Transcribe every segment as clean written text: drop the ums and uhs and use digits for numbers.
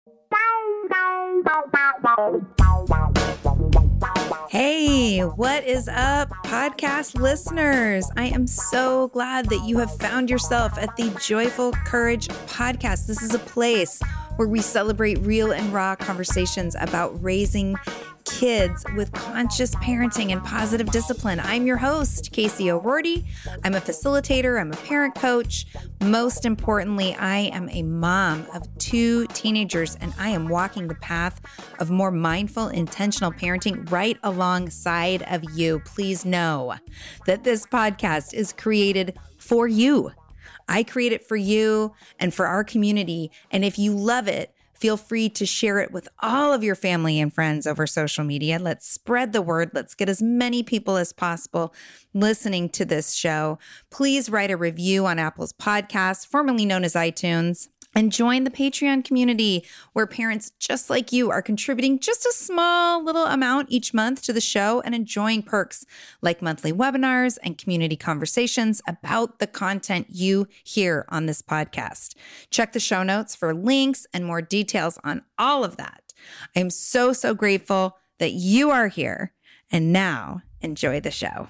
Hey, what is up, podcast listeners? I am so glad that you have found yourself at the Joyful Courage podcast. This is a place where we celebrate real and raw conversations about raising kids with conscious parenting and positive discipline. I'm your host, Casey O'Rourke. I'm a facilitator. I'm a parent coach. Most importantly, I am a mom of 2 teenagers, and I am walking the path of more mindful, intentional parenting right alongside of you. Please know that this podcast is created for you. I create it for you and for our community. And if you love it, feel free to share it with all of your family and friends over social media. Let's spread the word. Let's get as many people as possible listening to this show. Please write a review on Apple's podcast, formerly known as iTunes, and join the Patreon community where parents just like you are contributing just a small little amount each month to the show and enjoying perks like monthly webinars and community conversations about the content you hear on this podcast. Check the show notes for links and more details on all of that. I am so grateful that you are here. And now, enjoy the show.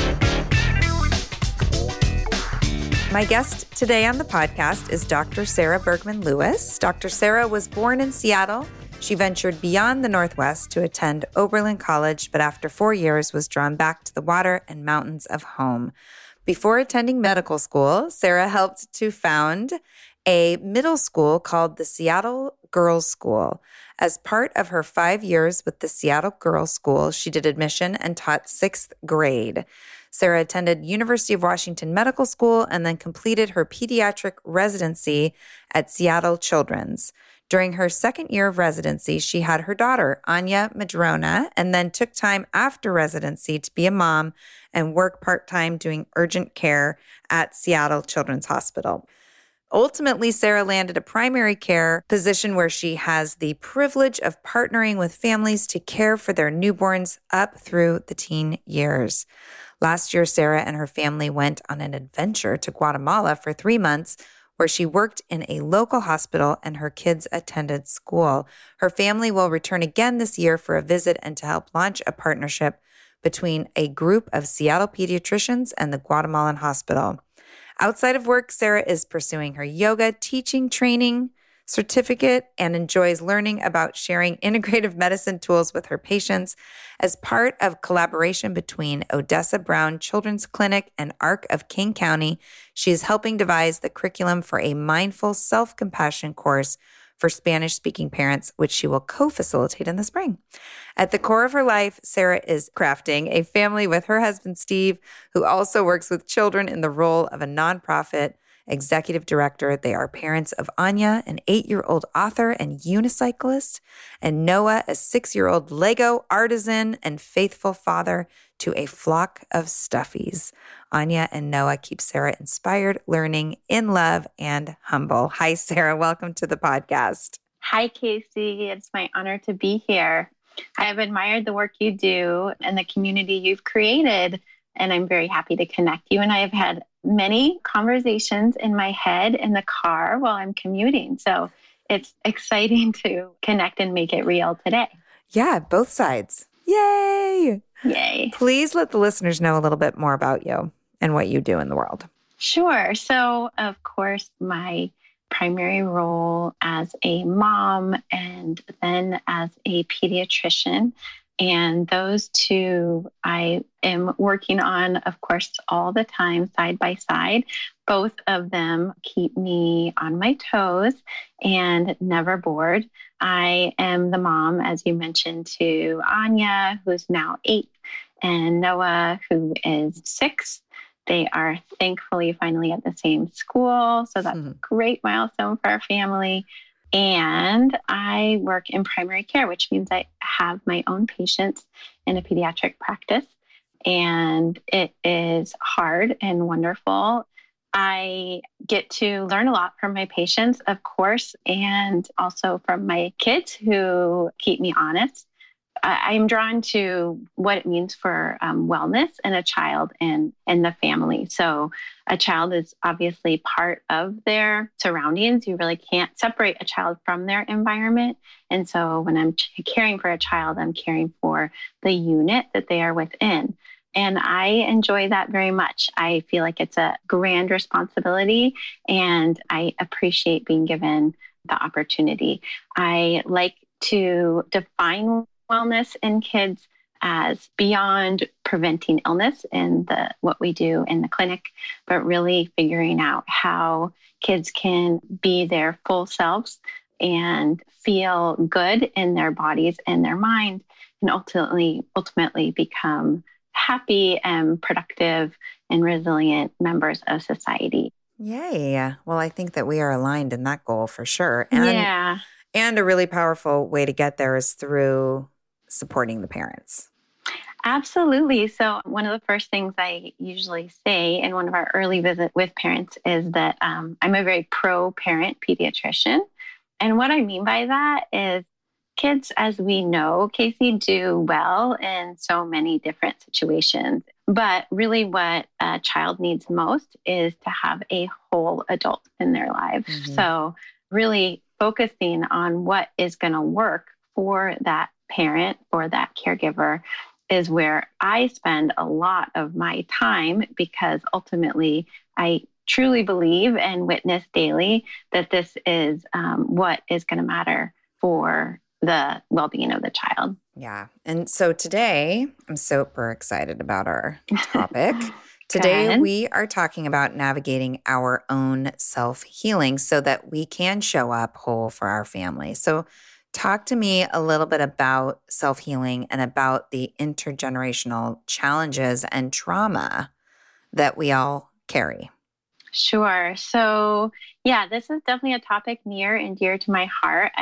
My guest today on the podcast is Dr. Sarah Bergman Lewis. Dr. Sarah was born in Seattle. She ventured beyond the Northwest to attend Oberlin College, but after 4 years was drawn back to the water and mountains of home. Before attending medical school, Sarah helped to found a middle school called the Seattle Girls School. As part of her 5 years with the Seattle Girls School, she did admission and taught 6th grade. Sarah attended University of Washington Medical School and then completed her pediatric residency at Seattle Children's. During her 2nd year of residency, she had her daughter, Anya Madrona, and then took time after residency to be a mom and work part-time doing urgent care at Seattle Children's Hospital. Ultimately, Sarah landed a primary care position where she has the privilege of partnering with families to care for their newborns up through the teen years. Last year, Sarah and her family went on an adventure to Guatemala for 3 months, where she worked in a local hospital and her kids attended school. Her family will return again this year for a visit and to help launch a partnership between a group of Seattle pediatricians and the Guatemalan hospital. Outside of work, Sarah is pursuing her yoga teaching training certificate and enjoys learning about sharing integrative medicine tools with her patients. As part of collaboration between Odessa Brown Children's Clinic and ARC of King County, she is helping devise the curriculum for a mindful self-compassion course for Spanish-speaking parents, which she will co-facilitate in the spring. At the core of her life, Sarah is crafting a family with her husband, Steve, who also works with children in the role of a nonprofit executive director. They are parents of Anya, an 8-year-old author and unicyclist, and Noah, a 6-year-old Lego artisan and faithful father to a flock of stuffies. Anya and Noah keep Sarah inspired, learning, in love, and humble. Hi, Sarah. Welcome to the podcast. Hi, Casey. It's my honor to be here. I have admired the work you do and the community you've created, and I'm very happy to connect. You and I have had many conversations in my head in the car while I'm commuting. So it's exciting to connect and make it real today. Yeah, both sides. Yay! Yay. Please let the listeners know a little bit more about you and what you do in the world. Sure. So, of course, my primary role as a mom and then as a pediatrician. And those two I am working on, of course, all the time, side by side. Both of them keep me on my toes and never bored. I am the mom, as you mentioned, to Anya, who's now 8, and Noah, who is 6. They are thankfully finally at the same school. So that's a great milestone for our family. And I work in primary care, which means I have my own patients in a pediatric practice. And it is hard and wonderful. I get to learn a lot from my patients, of course, and also from my kids who keep me honest. I'm drawn to what it means for wellness in a child and the family. So a child is obviously part of their surroundings. You really can't separate a child from their environment. And so when I'm caring for a child, I'm caring for the unit that they are within. And I enjoy that very much. I feel like it's a grand responsibility, and I appreciate being given the opportunity. I like to define wellness in kids as beyond preventing illness in what we do in the clinic, but really figuring out how kids can be their full selves and feel good in their bodies and their mind, and ultimately become happy and productive and resilient members of society. Yay. Well, I think that we are aligned in that goal for sure. And a really powerful way to get there is through supporting the parents. Absolutely. So one of the first things I usually say in one of our early visits with parents is that I'm a very pro-parent pediatrician. And what I mean by that is kids, as we know, Casey, do well in so many different situations. But really what a child needs most is to have a whole adult in their lives. Mm-hmm. So really focusing on what is going to work for that parent or that caregiver is where I spend a lot of my time, because ultimately I truly believe and witness daily that this is what is going to matter for the well-being of the child. Yeah. And so today, I'm super excited about our topic. Today, we are talking about navigating our own self-healing so that we can show up whole for our family. So talk to me a little bit about self-healing and about the intergenerational challenges and trauma that we all carry. Sure. So yeah, this is definitely a topic near and dear to my heart.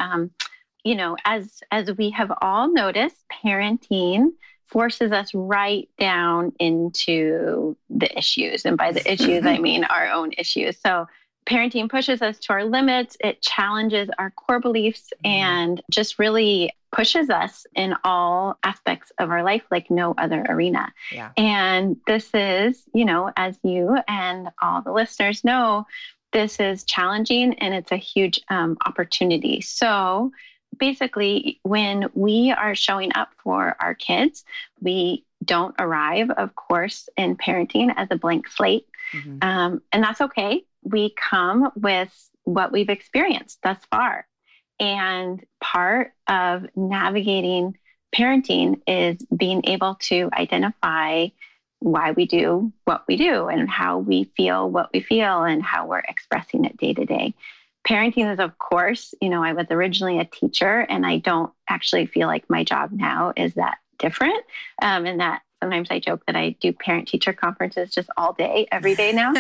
As we have all noticed, parenting forces us right down into the issues. And by the issues, I mean our own issues. So parenting pushes us to our limits. It challenges our core beliefs and just really pushes us in all aspects of our life like no other arena. Yeah. And this is, as you and all the listeners know, this is challenging and it's a huge opportunity. So basically, when we are showing up for our kids, we don't arrive, of course, in parenting as a blank slate. Mm-hmm. And that's okay. We come with what we've experienced thus far. And part of navigating parenting is being able to identify why we do what we do and how we feel what we feel and how we're expressing it day to day. Parenting is, of course, I was originally a teacher, and I don't actually feel like my job now is that different. And that sometimes I joke that I do parent-teacher conferences just all day, every day now.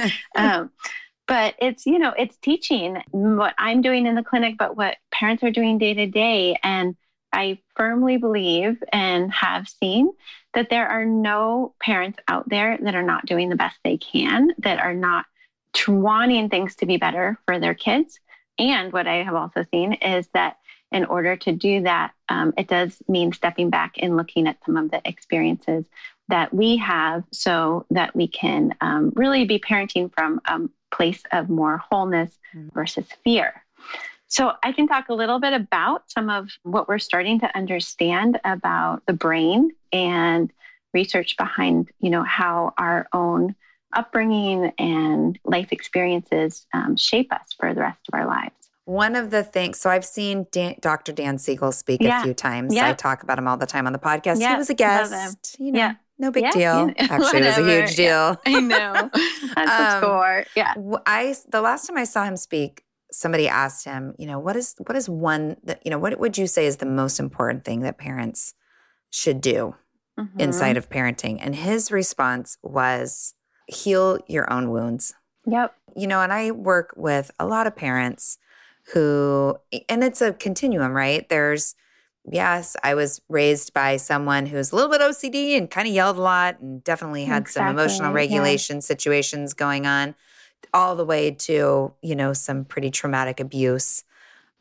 But it's, it's teaching what I'm doing in the clinic, but what parents are doing day to day. And I firmly believe and have seen that there are no parents out there that are not doing the best they can, that are not wanting things to be better for their kids. And what I have also seen is that in order to do that, it does mean stepping back and looking at some of the experiences that we have so that we can really be parenting from a place of more wholeness versus fear. So I can talk a little bit about some of what we're starting to understand about the brain and research behind, how our own upbringing and life experiences shape us for the rest of our lives. One of the things, so I've seen Dr. Dan Siegel speak a few times. I talk about him all the time on the podcast. He was a guest, no big deal. Actually, it was a huge deal. I know. That's a score. Yeah. The last time I saw him speak, somebody asked him, what is one that, what would you say is the most important thing that parents should do inside of parenting? And his response was, heal your own wounds. Yep. And I work with a lot of parents who, and it's a continuum, right? Yes, I was raised by someone who's a little bit OCD and kind of yelled a lot and definitely had some emotional regulation situations going on, all the way to, some pretty traumatic abuse.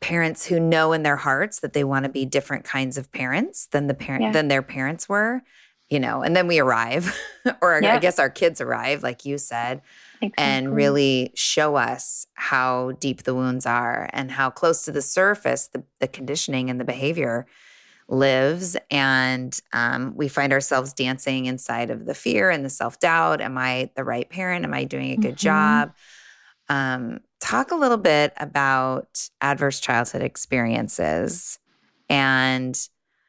parents who know in their hearts that they want to be different kinds of parents than than their parents were, and then we arrive, or I guess our kids arrive, like you said, and really show us how deep the wounds are and how close to the surface the conditioning and the behavior lives. And we find ourselves dancing inside of the fear and the self-doubt. Am I the right parent? Am I doing a good job? Talk a little bit about adverse childhood experiences and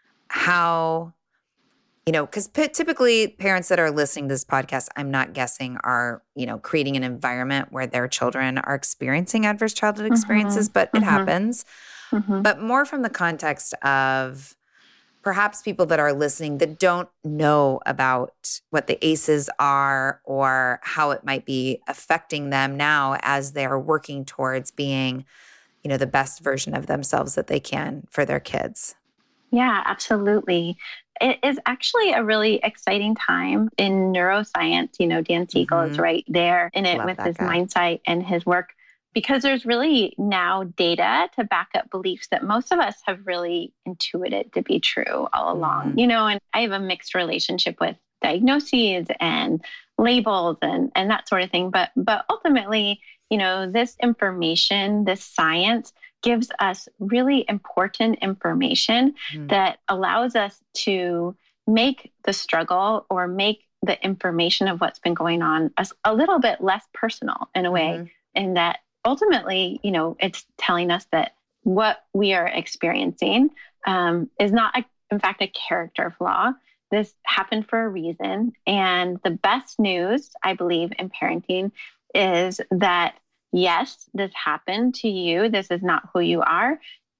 how, because typically parents that are listening to this podcast, I'm not guessing are, creating an environment where their children are experiencing adverse childhood experiences, but it happens. But more from the context of perhaps people that are listening that don't know about what the ACEs are or how it might be affecting them now as they're working towards being, the best version of themselves that they can for their kids. Yeah, absolutely. It is actually a really exciting time in neuroscience. Dan Siegel is right there in it with his Mindsight and his work, because there's really now data to back up beliefs that most of us have really intuited to be true all along, and I have a mixed relationship with diagnoses and labels and that sort of thing. But ultimately, this information, this science gives us really important information that allows us to make the struggle or make the information of what's been going on a little bit less personal in a way, and that ultimately, it's telling us that what we are experiencing is not, in fact, a character flaw. This happened for a reason. And the best news, I believe, in parenting is that, yes, this happened to you. This is not who you are.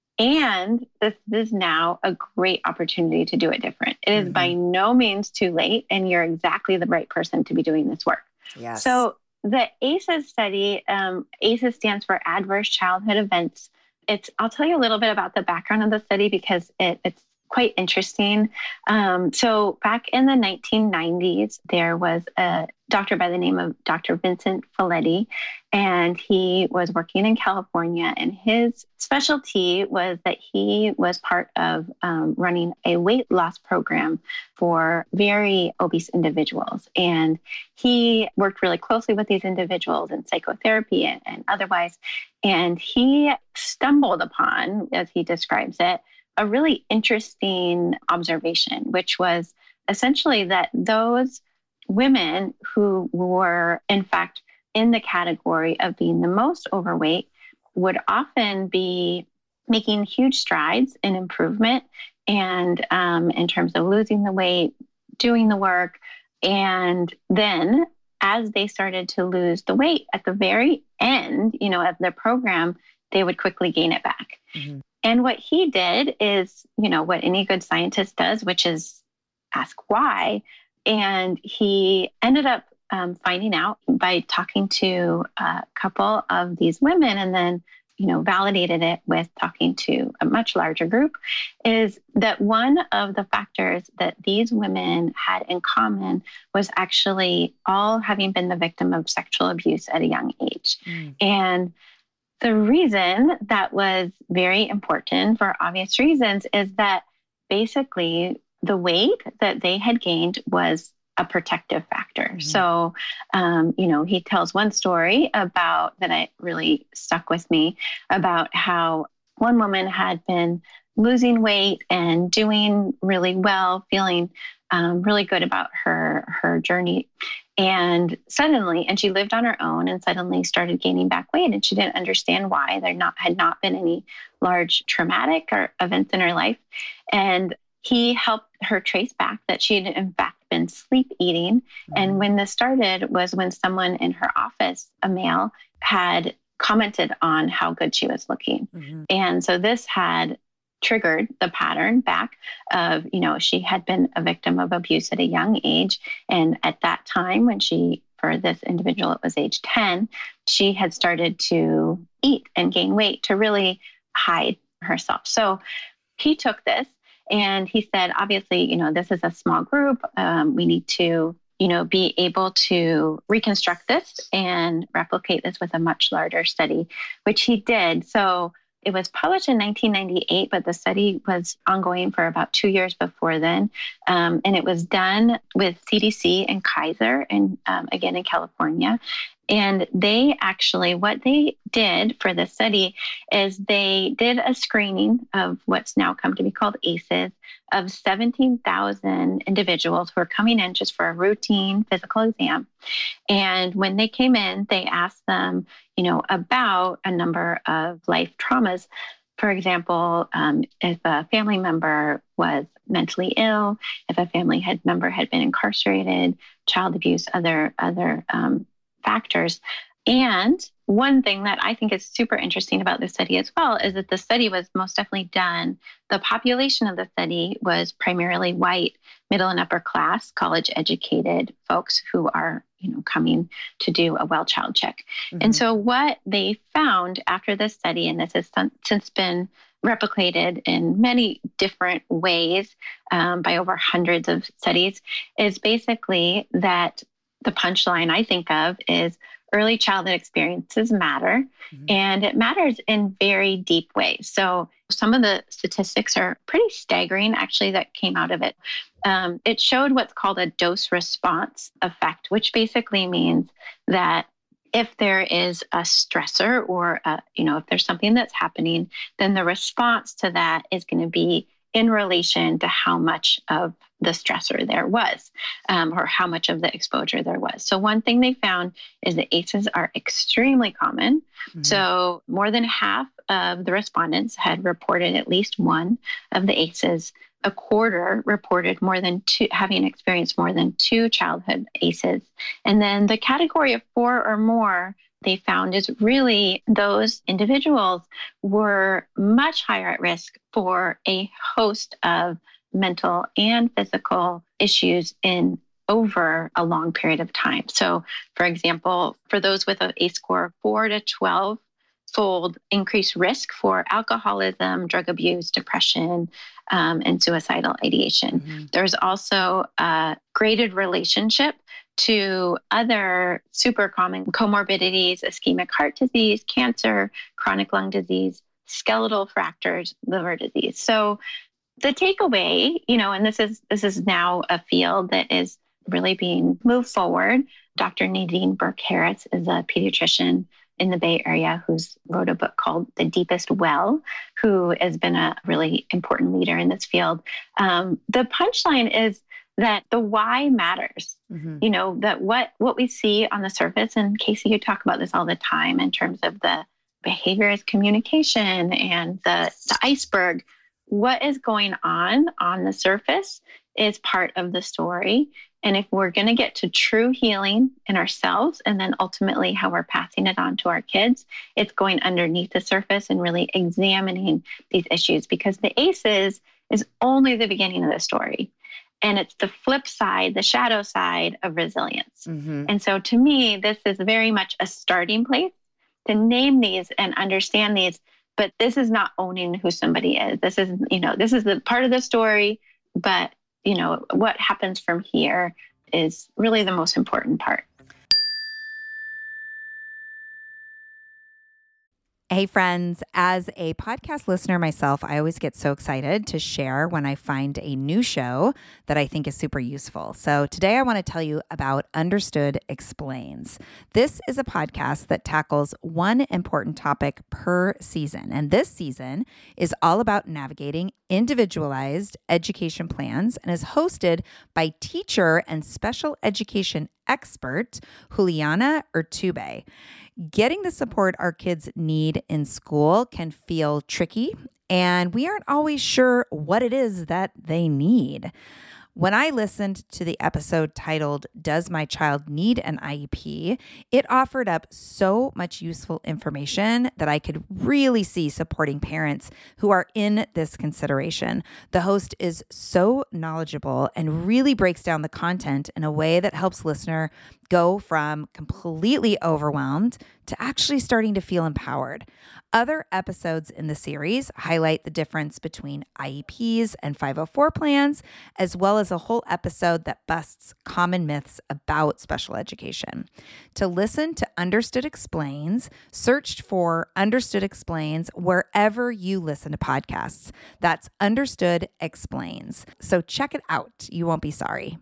And this is now a great opportunity to do it different. It is by no means too late, and you're exactly the right person to be doing this work. Yes. So the ACEs study, ACEs stands for Adverse Childhood Events. I'll tell you a little bit about the background of the study because it's quite interesting. So back in the 1990s, there was a doctor by the name of Dr. Vincent Felitti, and he was working in California, and his specialty was that he was part of running a weight loss program for very obese individuals. And he worked really closely with these individuals in psychotherapy and otherwise. And he stumbled upon, as he describes it, a really interesting observation, which was essentially that those women who were, in fact, in the category of being the most overweight would often be making huge strides in improvement and in terms of losing the weight, doing the work. And then as they started to lose the weight at the very end, of their program, they would quickly gain it back. And what he did is, what any good scientist does, which is ask why. And he ended up finding out by talking to a couple of these women and then, validated it with talking to a much larger group, is that one of the factors that these women had in common was actually all having been the victim of sexual abuse at a young age. And the reason that was very important for obvious reasons is that basically the weight that they had gained was a protective factor. So, he tells one story about that I really stuck with me about how one woman had been losing weight and doing really well, feeling really good about her journey. And she lived on her own and suddenly started gaining back weight, and she didn't understand why. There had not been any large traumatic or events in her life. And he helped her trace back that she had in fact been sleep eating. And when this started was when someone in her office, a male, had commented on how good she was looking. And so this had triggered the pattern back of, she had been a victim of abuse at a young age. And at that time, for this individual, it was age 10, she had started to eat and gain weight to really hide herself. So he took this and he said, obviously, this is a small group. We need to, be able to reconstruct this and replicate this with a much larger study, which he did. So It was published in 1998, but the study was ongoing for about 2 years before then. And it was done with CDC and Kaiser, and again in California. And they actually, what they did for the study is they did a screening of what's now come to be called ACEs of 17,000 individuals who are coming in just for a routine physical exam. And when they came in, they asked them, about a number of life traumas. For example, if a family member was mentally ill, if a family member had been incarcerated, child abuse, other factors. And one thing that I think is super interesting about this study as well is that the study was most definitely done. The population of the study was primarily white, middle and upper class, college educated folks who are, coming to do a well child check. Mm-hmm. And so what they found after this study, and this has since been replicated in many different ways by over hundreds of studies, is basically that the punchline I think of is early childhood experiences matter, mm-hmm. and it matters in very deep ways. So some of the statistics are pretty staggering, actually, that came out of it. It showed what's called a dose response effect, which basically means that if there is a stressor or, if there's something that's happening, then the response to that is going to be in relation to how much of the stressor there was, or how much of the exposure there was. So one thing they found is that ACEs are extremely common. Mm-hmm. So more than half of the respondents had reported at least one of the ACEs. A quarter reported having experienced more than 2 childhood ACEs. And then the category of 4 or more they found is really those individuals were much higher at risk for a host of mental and physical issues in over a long period of time. So, for example, for those with an ACE score of 4 to 12-fold increased risk for alcoholism, drug abuse, depression, and suicidal ideation. Mm-hmm. There's also a graded relationship to other super common comorbidities, ischemic heart disease, cancer, chronic lung disease, skeletal fractures, liver disease. So the takeaway, and this is now a field that is really being moved forward. Dr. Nadine Burke-Harris is a pediatrician in the Bay Area who's wrote a book called The Deepest Well, who has been a really important leader in this field. The punchline is that the why matters. Mm-hmm. That what we see on the surface, and Casey, you talk about this all the time in terms of the behavior as communication and the iceberg. What is going on the surface is part of the story. And if we're going to get to true healing in ourselves and then ultimately how we're passing it on to our kids, it's going underneath the surface and really examining these issues, because the ACEs is only the beginning of the story. And it's the flip side, the shadow side of resilience. Mm-hmm. And so to me, this is very much a starting place to name these and understand these. But this is not owning who somebody is. This is, this is the part of the story. But, what happens from here is really the most important part. Hey friends, as a podcast listener myself, I always get so excited to share when I find a new show that I think is super useful. So today I want to tell you about Understood Explains. This is a podcast that tackles one important topic per season. And this season is all about navigating individualized education plans and is hosted by teacher and special education expert Juliana Urtubey. Getting the support our kids need in school can feel tricky, and we aren't always sure what it is that they need. When I listened to the episode titled, Does My Child Need an IEP? It offered up so much useful information that I could really see supporting parents who are in this consideration. The host is so knowledgeable and really breaks down the content in a way that helps listener go from completely overwhelmed to actually starting to feel empowered. Other episodes in the series highlight the difference between IEPs and 504 plans, as well as a whole episode that busts common myths about special education. To listen to Understood Explains, search for Understood Explains wherever you listen to podcasts. That's Understood Explains. So check it out. You won't be sorry.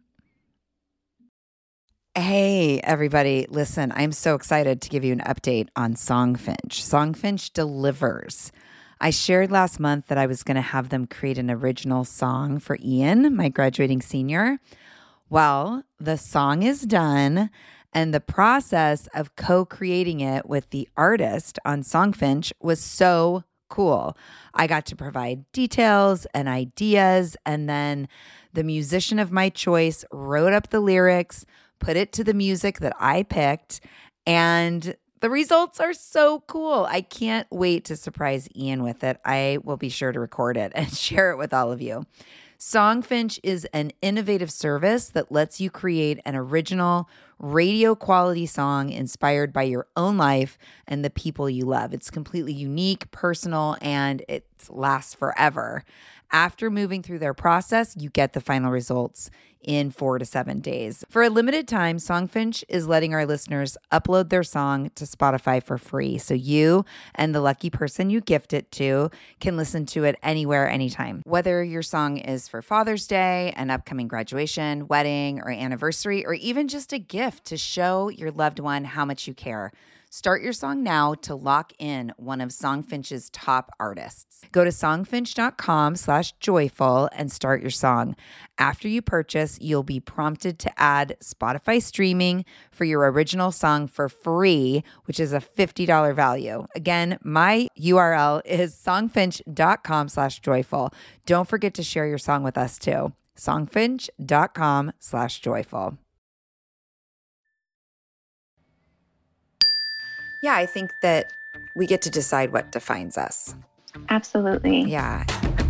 Hey, everybody. Listen, I'm so excited to give you an update on Songfinch. Songfinch delivers. I shared last month that I was going to have them create an original song for Ian, my graduating senior. Well, the song is done, and the process of co-creating it with the artist on Songfinch was so cool. I got to provide details and ideas, and then the musician of my choice wrote up the lyrics, put it to the music that I picked, and the results are so cool. I can't wait to surprise Ian with it. I will be sure to record it and share it with all of you. Songfinch is an innovative service that lets you create an original radio quality song inspired by your own life and the people you love. It's completely unique, personal, and it lasts forever. After moving through their process, you get the final results in 4 to 7 days. For a limited time, Songfinch is letting our listeners upload their song to Spotify for free. So you and the lucky person you gift it to can listen to it anywhere, anytime. Whether your song is for Father's Day, an upcoming graduation, wedding, or anniversary, or even just a gift to show your loved one how much you care. Start your song now to lock in one of Songfinch's top artists. Go to songfinch.com/joyful and start your song. After you purchase, you'll be prompted to add Spotify streaming for your original song for free, which is a $50 value. Again, my URL is songfinch.com/joyful. Don't forget to share your song with us too. songfinch.com/joyful. Yeah, I think that we get to decide what defines us. Absolutely. Yeah.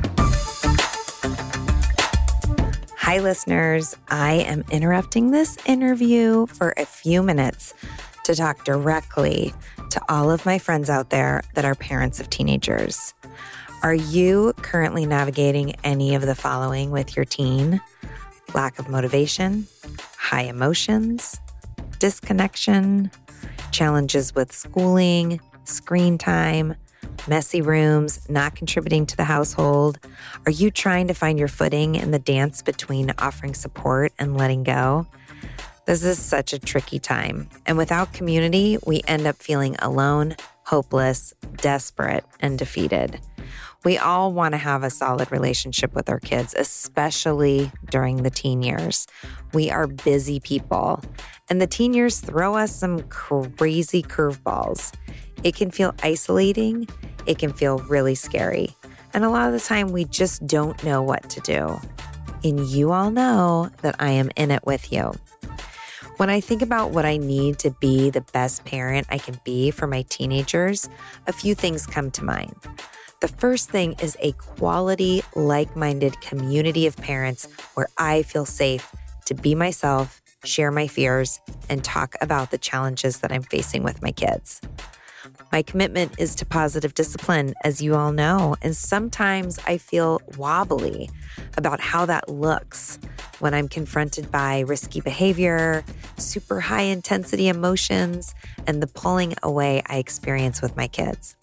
Hi, listeners. I am interrupting this interview for a few minutes to talk directly to all of my friends out there that are parents of teenagers. Are you currently navigating any of the following with your teen? Lack of motivation, high emotions, disconnection, challenges with schooling, screen time, messy rooms, not contributing to the household? Are you trying to find your footing in the dance between offering support and letting go? This is such a tricky time. And without community, we end up feeling alone, hopeless, desperate, and defeated. We all want to have a solid relationship with our kids, especially during the teen years. We are busy people, and the teen years throw us some crazy curveballs. It can feel isolating. It can feel really scary. And a lot of the time, we just don't know what to do. And you all know that I am in it with you. When I think about what I need to be the best parent I can be for my teenagers, a few things come to mind. The first thing is a quality, like-minded community of parents where I feel safe to be myself, share my fears, and talk about the challenges that I'm facing with my kids. My commitment is to positive discipline, as you all know, and sometimes I feel wobbly about how that looks when I'm confronted by risky behavior, super high-intensity emotions, and the pulling away I experience with my kids.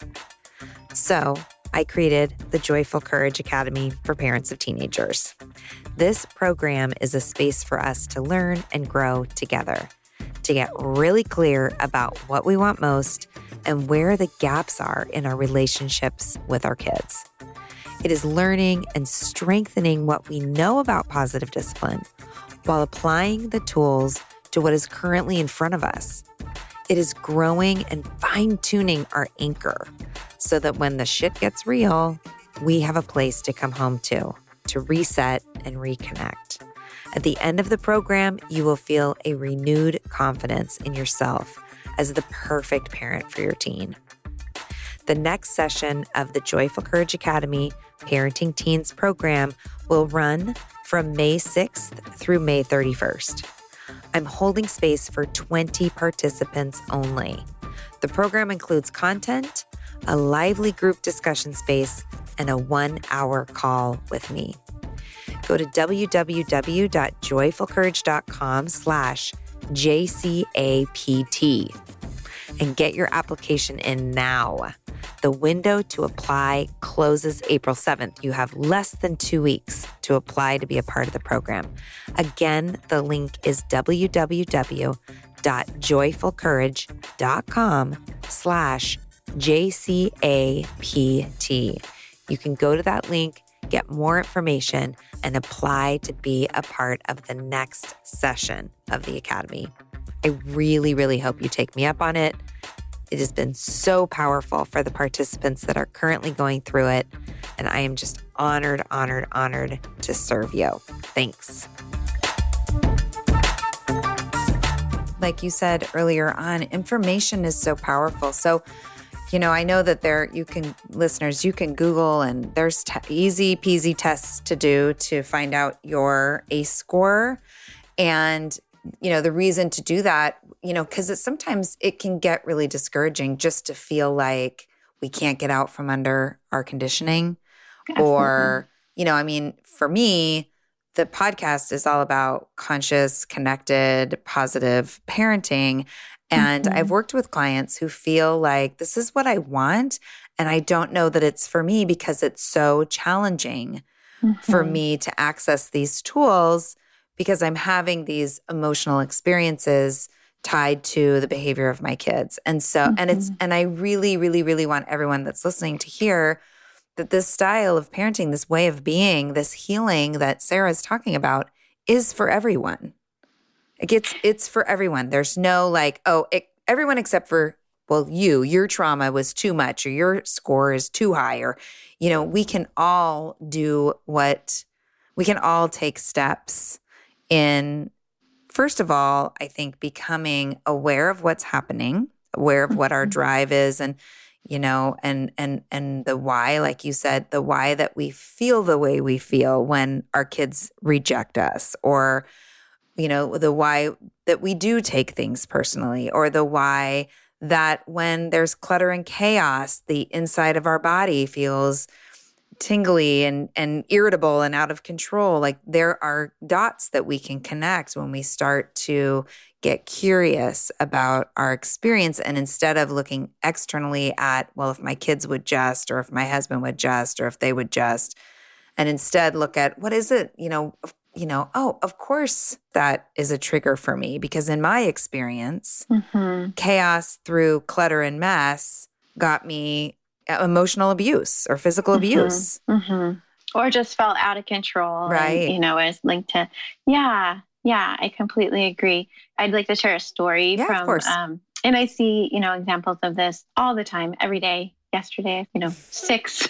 So I created the Joyful Courage Academy for parents of teenagers. This program is a space for us to learn and grow together, to get really clear about what we want most and where the gaps are in our relationships with our kids. It is learning and strengthening what we know about positive discipline while applying the tools to what is currently in front of us. It is growing and fine-tuning our anchor so that when the shit gets real, we have a place to come home to reset and reconnect. At the end of the program, you will feel a renewed confidence in yourself as the perfect parent for your teen. The next session of the Joyful Courage Academy Parenting Teens program will run from May 6th through May 31st. I'm holding space for 20 participants only. The program includes content, a lively group discussion space, and a 1-hour call with me. Go to www.joyfulcourage.com/JCAPT and get your application in now. The window to apply closes April 7th. You have less than 2 weeks to apply to be a part of the program. Again, the link is www.joyfulcourage.com/JCAPT. You can go to that link, get more information, and apply to be a part of the next session of the Academy. I really, really hope you take me up on it. It has been so powerful for the participants that are currently going through it. And I am just honored to serve you. Thanks. Like you said earlier on, information is so powerful. So, I know that listeners, you can Google and there's easy peasy tests to do to find out your ACE score. And the reason to do that, because sometimes it can get really discouraging just to feel like we can't get out from under our conditioning. Absolutely. Or, for me, the podcast is all about conscious, connected, positive parenting. And I've worked with clients who feel like this is what I want, and I don't know that it's for me because it's so challenging for me to access these tools because I'm having these emotional experiences tied to the behavior of my kids. And so, and I really, really, really want everyone that's listening to hear that this style of parenting, this way of being, this healing that Sarah is talking about is for everyone. It's for everyone. There's no everyone except for, your trauma was too much or your score is too high or, we can all take steps in, first of all, I think becoming aware of what's happening, aware of what our drive is and, and the why, like you said, the why that we feel the way we feel when our kids reject us or, the why that we do take things personally or the why that when there's clutter and chaos, the inside of our body feels tingly and irritable and out of control. Like there are dots that we can connect when we start to get curious about our experience. And instead of looking externally at, if my kids would just, or if my husband would just, or if they would just, and instead look at what is it, of course that is a trigger for me because in my experience, chaos through clutter and mess got me emotional abuse or physical abuse. Or just felt out of control. Right. And, is linked to, yeah, I completely agree. I'd like to share a story from, of course. And I see, examples of this all the time, every day. Yesterday, 6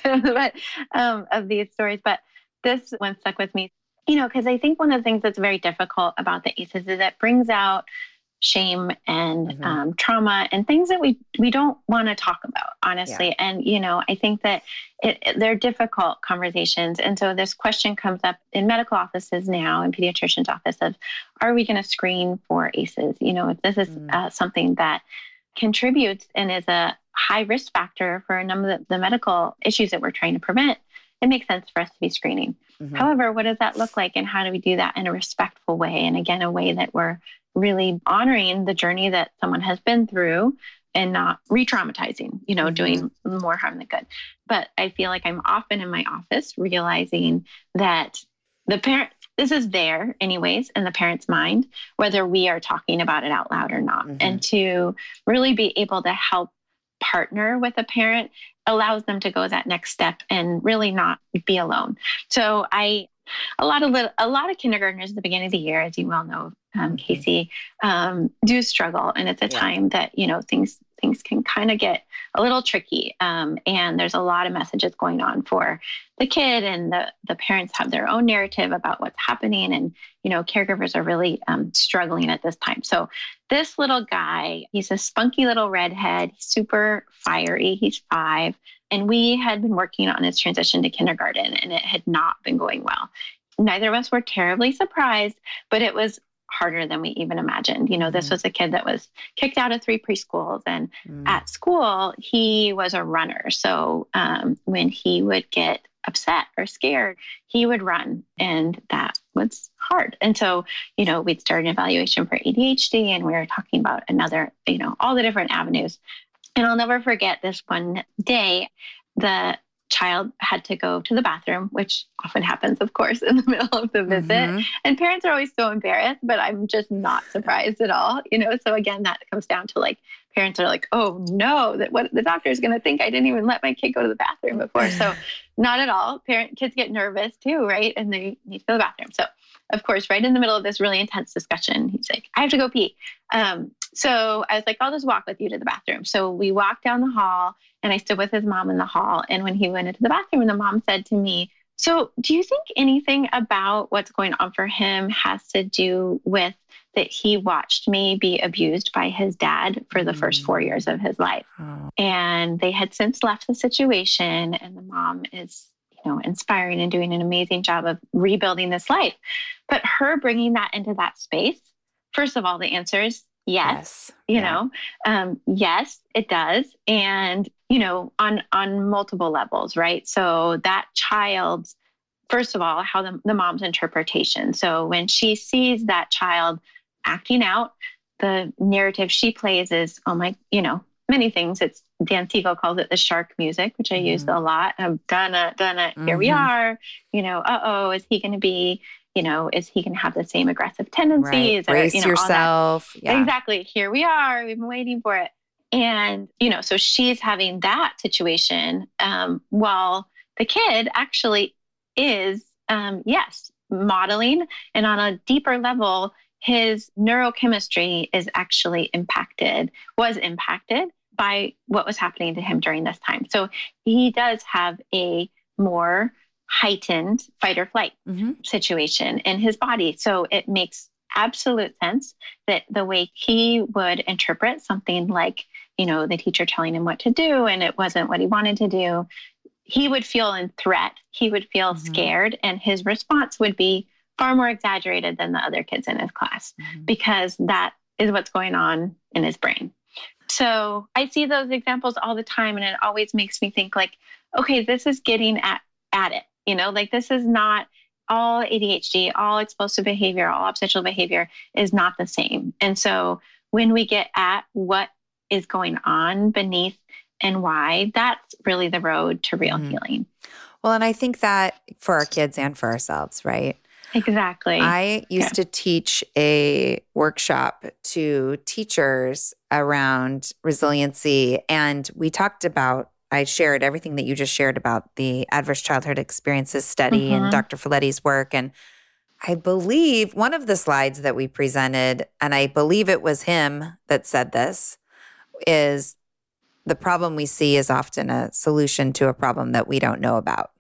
of these stories, but this one stuck with me. Because I think one of the things that's very difficult about the ACEs is it brings out shame and trauma and things that we don't want to talk about, honestly. Yeah. And, I think that they're difficult conversations. And so this question comes up in medical offices now, in pediatrician's office of, are we going to screen for ACEs? If this is something that contributes and is a high risk factor for a number of the medical issues that we're trying to prevent, it makes sense for us to be screening. However, what does that look like and how do we do that in a respectful way? And again, a way that we're really honoring the journey that someone has been through and not re-traumatizing, doing more harm than good. But I feel like I'm often in my office realizing that the parent, this is there anyways in the parent's mind, whether we are talking about it out loud or not. And to really be able to help partner with a parent allows them to go that next step and really not be alone. So a lot of kindergartners at the beginning of the year, as you well know, Casey, do struggle. And it's a time that, things can kind of get a little tricky. And there's a lot of messages going on for the kid, and the parents have their own narrative about what's happening. And, caregivers are really struggling at this time. So this little guy, he's a spunky little redhead, super fiery. He's 5. And we had been working on his transition to kindergarten, and it had not been going well. Neither of us were terribly surprised, but it was harder than we even imagined. This was a kid that was kicked out of 3 preschools, and at school, he was a runner. So when he would get upset or scared, he would run, and that was hard. And so, we'd start an evaluation for ADHD, and we were talking about another, all the different avenues. And I'll never forget this one day, the child had to go to the bathroom, which often happens, of course, in the middle of the visit. And parents are always so embarrassed, but I'm just not surprised at all. So again, that comes down to like, parents are like, oh no, that what the doctor is going to think I didn't even let my kid go to the bathroom before. So not at all. Kids get nervous too, right? And they need to go to the bathroom. So of course, right in the middle of this really intense discussion, he's like, I have to go pee. So I was like, I'll just walk with you to the bathroom. So we walked down the hall, and I stood with his mom in the hall. And when he went into the bathroom, the mom said to me, so do you think anything about what's going on for him has to do with that he watched me be abused by his dad for the first 4 years of his life? And they had since left the situation, and the mom is, inspiring and doing an amazing job of rebuilding this life. But her bringing that into that space, first of all, the answer is yes. Yes, it does. And, on multiple levels, right? So that child's, first of all, how the mom's interpretation. So when she sees that child acting out, the narrative she plays is, many things. It's Dan Siegel calls it the shark music, which I use a lot. Done it. Here we are. Is he going to be, is he going to have the same aggressive tendencies? Right. Brace yourself. Yeah. Exactly. Here we are. We've been waiting for it. And, so she's having that situation while the kid actually is, modeling. And on a deeper level, his neurochemistry is actually was impacted by what was happening to him during this time. So he does have a more heightened fight or flight situation in his body. So it makes absolute sense that the way he would interpret something like, the teacher telling him what to do and it wasn't what he wanted to do, he would feel in threat. He would feel scared, and his response would be far more exaggerated than the other kids in his class because that is what's going on in his brain. So I see those examples all the time, and it always makes me think like, okay, this is getting at it, like this is not all ADHD, all explosive behavior, all obsessional behavior is not the same. And so when we get at what is going on beneath and why, that's really the road to real healing. Well, and I think that for our kids and for ourselves, right? Exactly. I used to teach a workshop to teachers around resiliency, and we talked about, I shared everything that you just shared about the Adverse Childhood Experiences study and Dr. Folletti's work. And I believe one of the slides that we presented, and I believe it was him that said this, is the problem we see is often a solution to a problem that we don't know about.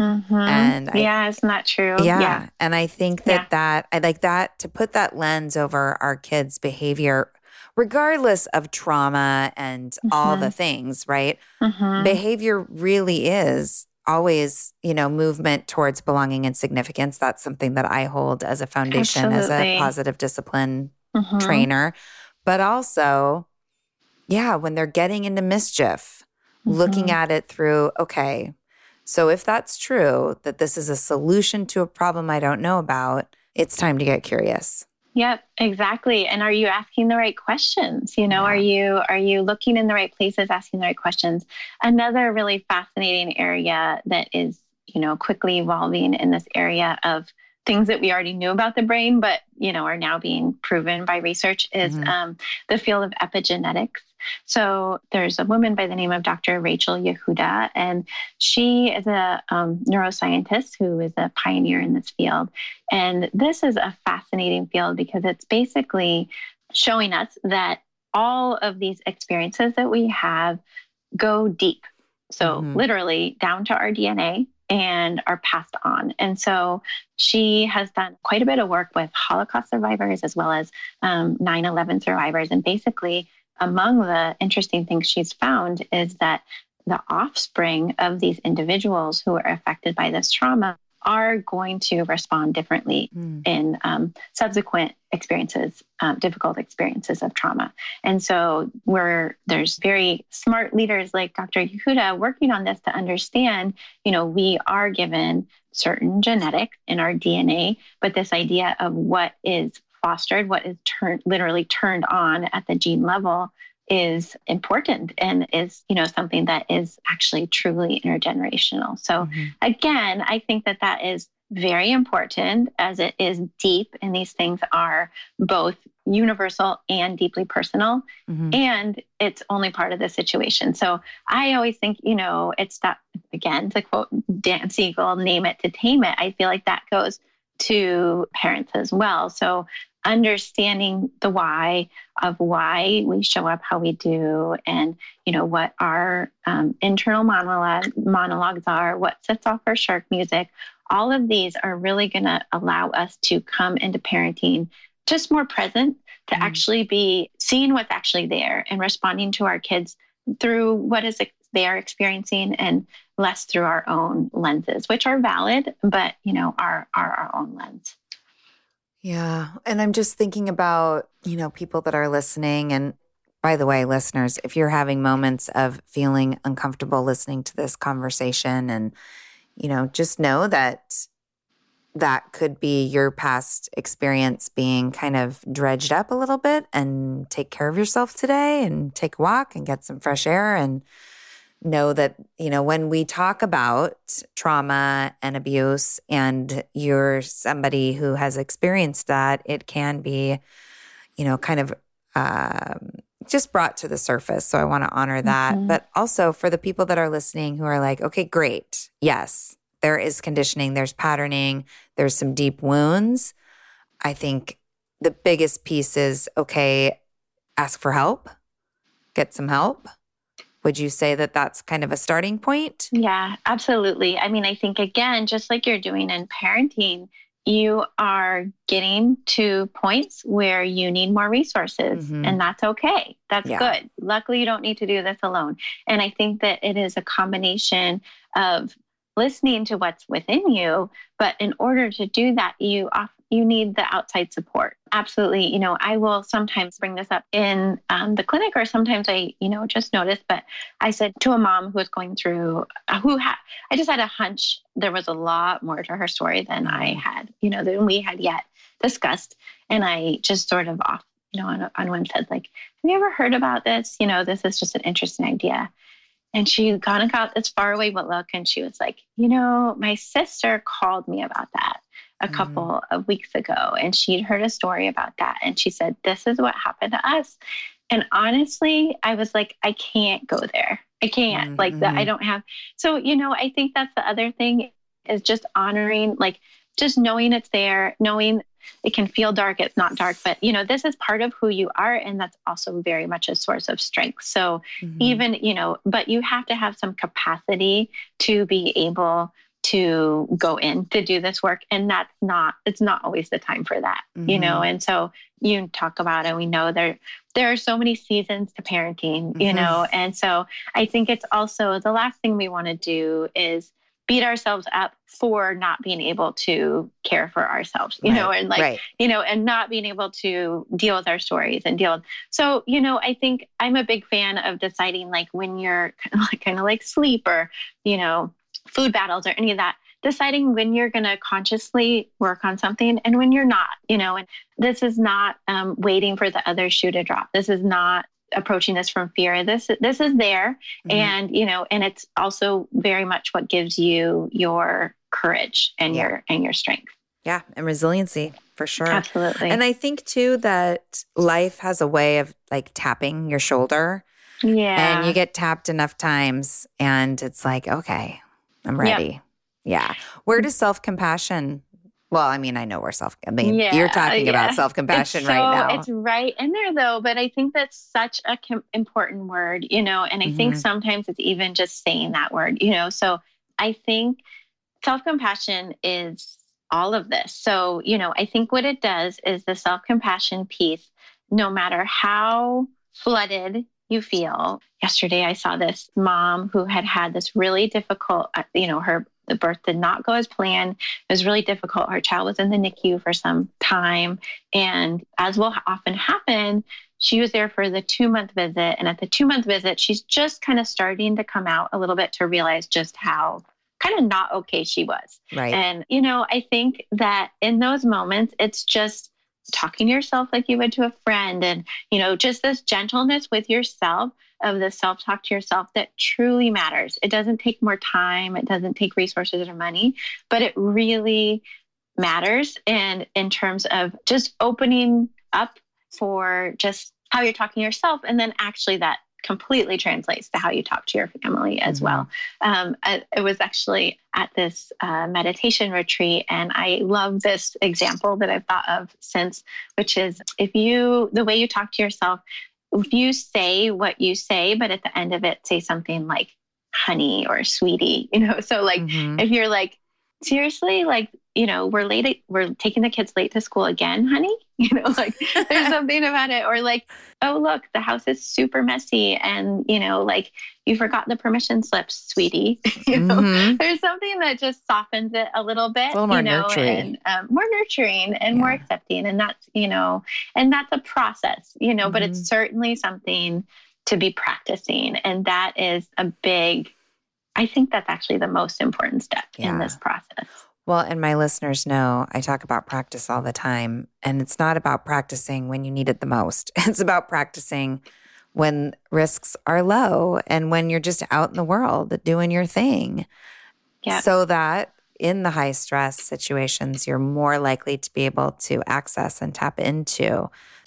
And isn't that true? Yeah. And I think that I like that, to put that lens over our kids' behavior, regardless of trauma and all the things, right? Behavior really is always, movement towards belonging and significance. That's something that I hold as a foundation as a positive discipline trainer. But also, when they're getting into mischief, looking at it through, okay, so if that's true, that this is a solution to a problem I don't know about, it's time to get curious. Yep, exactly. And are you asking the right questions? Are you looking in the right places, asking the right questions? Another really fascinating area that is, quickly evolving in this area of things that we already knew about the brain, but, are now being proven by research is the field of epigenetics. So there's a woman by the name of Dr. Rachel Yehuda, and she is a neuroscientist who is a pioneer in this field. And this is a fascinating field because it's basically showing us that all of these experiences that we have go deep. So literally down to our DNA and are passed on. And so she has done quite a bit of work with Holocaust survivors as well as 9/11 survivors. And basically, among the interesting things she's found is that the offspring of these individuals who are affected by this trauma are going to respond differently in subsequent experiences, difficult experiences of trauma. And so there's very smart leaders like Dr. Yehuda working on this to understand, we are given certain genetics in our DNA, but this idea of what is fostered, what is literally turned on at the gene level is important and is, something that is actually truly intergenerational. So again, I think that is very important as it is deep, and these things are both universal and deeply personal, and it's only part of the situation. So I always think, it's that, again, to quote Dan Siegel, name it to tame it. I feel like that goes to parents as well. So understanding the why of why we show up how we do, and what our internal monologues are, what sets off our shark music. All of these are really going to allow us to come into parenting just more present, to actually be seeing what's actually there and responding to our kids through what is they are experiencing, and less through our own lenses, which are valid, but are our own lens. Yeah. And I'm just thinking about, people that are listening. And by the way, listeners, if you're having moments of feeling uncomfortable listening to this conversation, and, just know that could be your past experience being kind of dredged up a little bit, and take care of yourself today and take a walk and get some fresh air, and know that, when we talk about trauma and abuse and you're somebody who has experienced that, it can be, kind of just brought to the surface. So I want to honor that. But also for the people that are listening who are like, okay, great. Yes, there is conditioning, there's patterning, there's some deep wounds. I think the biggest piece is, okay, ask for help, get some help. Would you say that that's kind of a starting point? Yeah, absolutely. I mean, I think, again, just like you're doing in parenting, you are getting to points where you need more resources, and that's okay. That's good. Luckily, you don't need to do this alone. And I think that it is a combination of listening to what's within you, but in order to do that, you need the outside support. Absolutely. I will sometimes bring this up in the clinic, or sometimes I, just notice, but I said to a mom who was going through, I just had a hunch there was a lot more to her story than I had, than we had yet discussed. And I just sort of on whim said, like, have you ever heard about this? This is just an interesting idea. And she kind of got this faraway look, and she was like, my sister called me about that a couple of weeks ago, and she'd heard a story about that. And she said, this is what happened to us. And honestly, I was like, I can't go there. I can't like that. I don't have. So, I think that's the other thing, is just honoring, like, just knowing it's there, knowing it can feel dark. It's not dark, but this is part of who you are. And that's also very much a source of strength. So even, but you have to have some capacity to be able to go in to do this work. And it's not always the time for that, And so you talk about it. We know there are so many seasons to parenting, And so I think it's also the last thing we want to do is beat ourselves up for not being able to care for ourselves, and and not being able to deal with our stories and deal with. So, I think I'm a big fan of deciding, like, when you're kind of like sleep or, food battles or any of that, deciding when you're going to consciously work on something and when you're not, and this is not waiting for the other shoe to drop. This is not approaching this from fear. This is there. And, and it's also very much what gives you your courage and your strength. Yeah. And resiliency, for sure. Absolutely. And I think too, that life has a way of like tapping your shoulder. Yeah. And you get tapped enough times and it's like, okay, I'm ready. Yeah. Where does self-compassion? Well, I mean, I know you're talking about self-compassion right now. It's right in there though, but I think that's such a important word, and I think sometimes it's even just saying that word, so I think self-compassion is all of this. So, I think what it does is the self-compassion piece, no matter how flooded you feel. Yesterday, I saw this mom who had this really difficult, The birth did not go as planned. It was really difficult. Our child was in the NICU for some time. And as will often happen, she was there for the 2-month visit. And at the 2-month visit, she's just kind of starting to come out a little bit to realize just how kind of not okay she was. Right. And, I think that in those moments, it's just talking to yourself like you would to a friend, and, just this gentleness with yourself, of the self-talk to yourself that truly matters. It doesn't take more time. It doesn't take resources or money, but it really matters. And in terms of just opening up for just how you're talking to yourself, and then actually that completely translates to how you talk to your family as well. It was actually at this meditation retreat, and I love this example that I've thought of since, which is the way you talk to yourself, if you say what you say, but at the end of it, say something like honey or sweetie, so like, if you're like, seriously, like, we're taking the kids late to school again, honey, like there's something about it. Or like, oh, look, the house is super messy. And, like you forgot the permission slips, sweetie, there's something that just softens it a little bit, a little more nurturing. And more nurturing and more accepting. And that's, and that's a process, but it's certainly something to be practicing. And that is I think that's actually the most important step in this process. Well, and my listeners know I talk about practice all the time, and it's not about practicing when you need it the most. It's about practicing when risks are low and when you're just out in the world doing your thing. Yeah. So that in the high stress situations, you're more likely to be able to access and tap into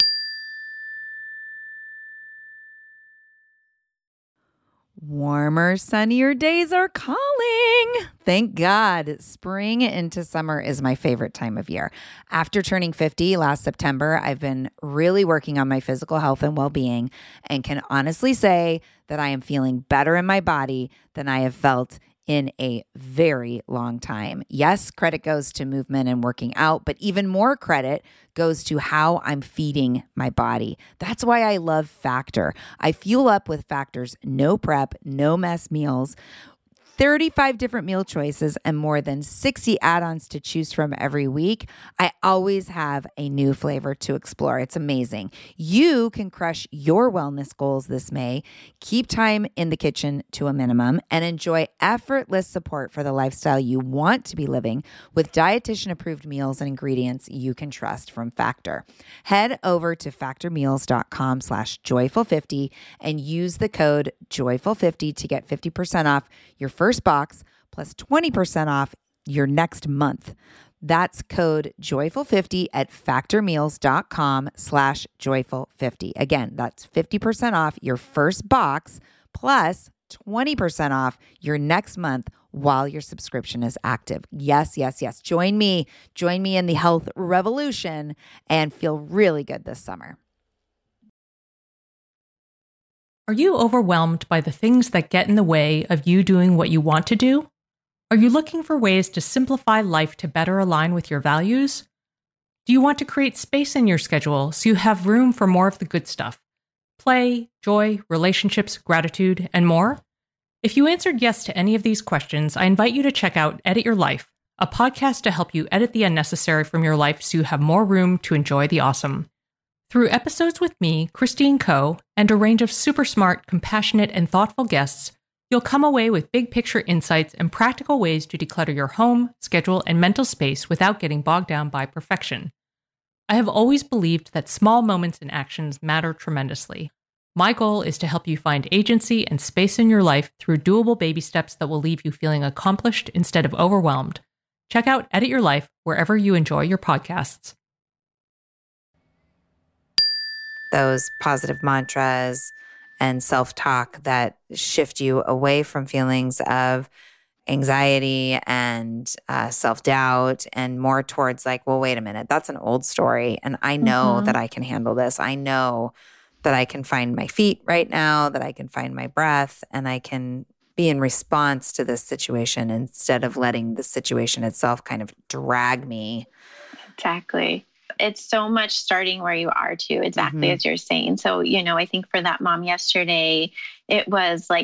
warmer, sunnier days are calling. Thank God. Spring into summer is my favorite time of year. After turning 50 last September, I've been really working on my physical health and well-being, and can honestly say that I am feeling better in my body than I have felt in a very long time. Yes, credit goes to movement and working out, but even more credit goes to how I'm feeding my body. That's why I love Factor. I fuel up with Factor's no prep, no mess meals, 35 different meal choices, and more than 60 add-ons to choose from every week. I always have a new flavor to explore. It's amazing. You can crush your wellness goals this May, keep time in the kitchen to a minimum, and enjoy effortless support for the lifestyle you want to be living with dietitian-approved meals and ingredients you can trust from Factor. Head over to factormeals.com/joyful50 and use the code joyful50 to get 50% off your first box plus 20% off your next month. That's code joyful50 at factormeals.com/joyful50. Again, that's 50% off your first box plus 20% off your next month while your subscription is active. Yes, yes, yes. Join me in the health revolution and feel really good this summer. Are you overwhelmed by the things that get in the way of you doing what you want to do? Are you looking for ways to simplify life to better align with your values? Do you want to create space in your schedule so you have room for more of the good stuff? Play, joy, relationships, gratitude, and more? If you answered yes to any of these questions, I invite you to check out Edit Your Life, a podcast to help you edit the unnecessary from your life so you have more room to enjoy the awesome. Through episodes with me, Christine Coe, and a range of super smart, compassionate, and thoughtful guests, you'll come away with big picture insights and practical ways to declutter your home, schedule, and mental space without getting bogged down by perfection. I have always believed that small moments and actions matter tremendously. My goal is to help you find agency and space in your life through doable baby steps that will leave you feeling accomplished instead of overwhelmed. Check out Edit Your Life wherever you enjoy your podcasts. Those positive mantras and self-talk that shift you away from feelings of anxiety and self-doubt and more towards like, well, wait a minute, that's an old story. And I know that I can handle this. I know that I can find my feet right now, that I can find my breath, and I can be in response to this situation instead of letting the situation itself kind of drag me. Exactly. It's so much starting where you are too, exactly as you're saying. So, I think for that mom yesterday, it was like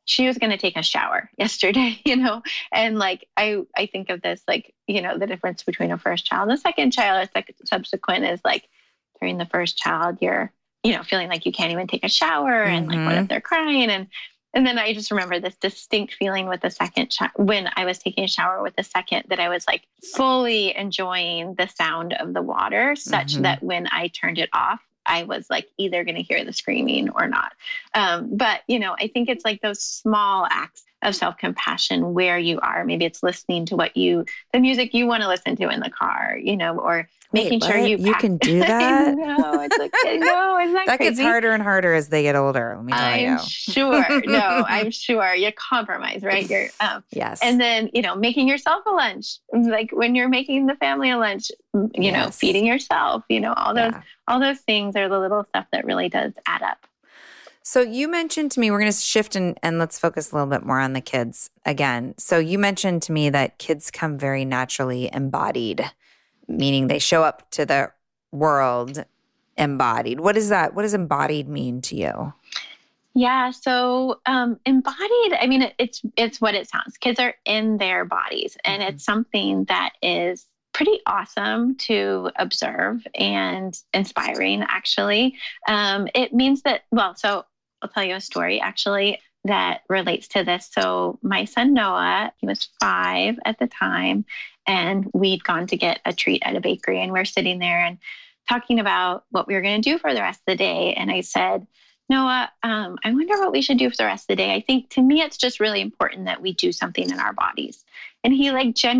she was going to take a shower yesterday, and like, I think of this, like, the difference between a first child and a second child, or subsequent is like during the first child, you're, feeling like you can't even take a shower and like, what if they're crying? And then I just remember this distinct feeling with the second when I was taking a shower with the second, that I was like fully enjoying the sound of the water, such that when I turned it off, I was like either going to hear the screaming or not. But, I think it's like those small acts of self-compassion where you are. Maybe it's listening to the music you want to listen to in the car, or making sure you can do that. No, it's like, no, isn't that crazy? Gets harder and harder as they get older. Let me tell you. I'm sure. No, I'm sure you compromise, right? You're, yes. And then, making yourself a lunch, like when you're making the family a lunch, feeding yourself, all those things are the little stuff that really does add up. So you mentioned to me, we're going to shift and let's focus a little bit more on the kids again. So you mentioned to me that kids come very naturally embodied, meaning they show up to the world embodied. What is that? What does embodied mean to you? Yeah. So embodied, I mean, it's what it sounds. Kids are in their bodies, and it's something that is pretty awesome to observe and inspiring, actually. It means that, so I'll tell you a story actually that relates to this. So my son Noah, he was 5 at the time, and we'd gone to get a treat at a bakery, and we're sitting there and talking about what we were going to do for the rest of the day. And I said, Noah, I wonder what we should do for the rest of the day. I think to me, it's just really important that we do something in our bodies. And he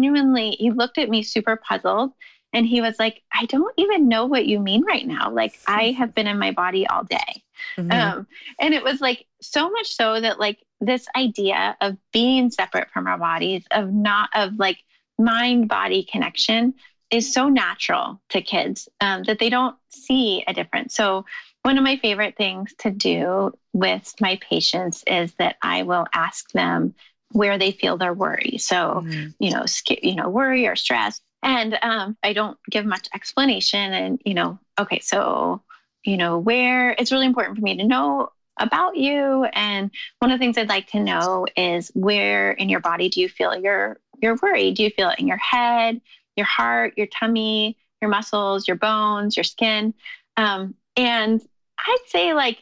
he looked at me super puzzled, and he was like, I don't even know what you mean right now. Like, I have been in my body all day. And it was like, so much so that like this idea of being separate from our bodies, of like mind-body connection is so natural to kids that they don't see a difference. So one of my favorite things to do with my patients is that I will ask them where they feel their worry. So, worry or stress. And I don't give much explanation. And, okay, so, where it's really important for me to know about you. And one of the things I'd like to know is, where in your body do you feel your worry? Do you feel it in your head, your heart, your tummy, your muscles, your bones, your skin? And I'd say like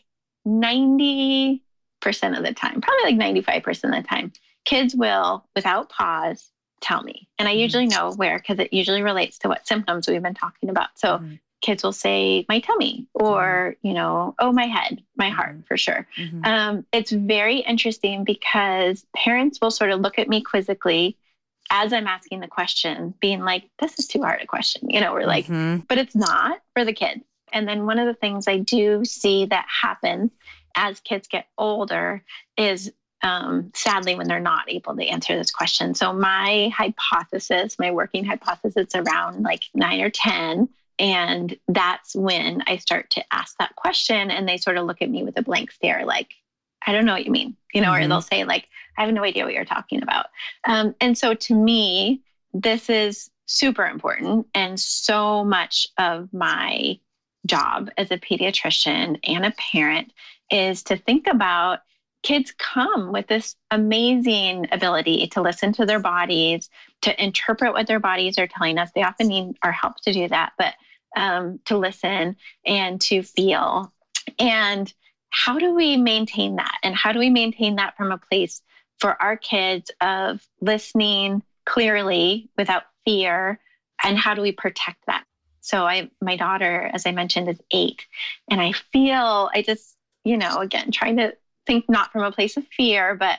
90% of the time, probably like 95% of the time, kids will, without pause, tell me. And I usually know where, because it usually relates to what symptoms we've been talking about. So kids will say my tummy, or, oh, my head, my heart, for sure. It's very interesting because parents will sort of look at me quizzically as I'm asking the question, being like, this is too hard a question. We're like, but it's not for the kids. And then one of the things I do see that happens as kids get older is sadly when they're not able to answer this question. So my working hypothesis around like 9 or 10, and that's when I start to ask that question, and they sort of look at me with a blank stare, like, I don't know what you mean, or they'll say like, I have no idea what you're talking about. And so to me, this is super important. And so much of my job as a pediatrician and a parent is to think about kids come with this amazing ability to listen to their bodies, to interpret what their bodies are telling us. They often need our help to do that, but to listen and to feel. And how do we maintain that? And how do we maintain that from a place for our kids of listening clearly without fear? And how do we protect that? So my daughter, as I mentioned, is 8. And I just, again, trying to think not from a place of fear, but